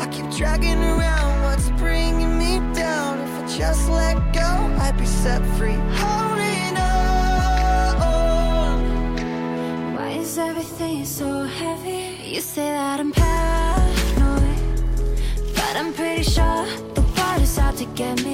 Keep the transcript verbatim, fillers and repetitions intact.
keep dragging around what's bringing me down. If I just let go, I'd be set free. Holding on. Why is everything so heavy? You say that I'm paranoid, but I'm pretty sure the water's out to get me.